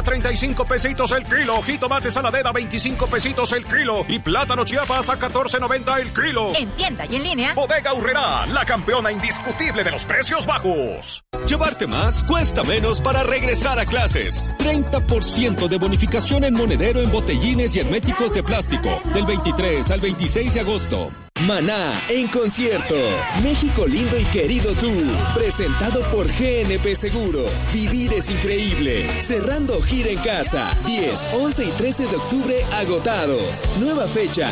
a 35 pesitos el kilo. Jitomate saladera, 25 pesitos el kilo. Y plátano Chiapas a 14.90 el kilo. En tienda y en línea. Bodega Aurrerá, la campeona indiscutible de los precios bajos. Llevarte más cuesta menos para regresar a clases. 30% de bonificación en monedero en botellines y herméticos de plástico. Del 23 al 26 de agosto. Maná en concierto. México lindo y querido Tour. Presentado por GNP Seguros. Vivir es increíble. Cerrando gira en casa. 10, 11 y 13 de octubre agotados. Nueva fecha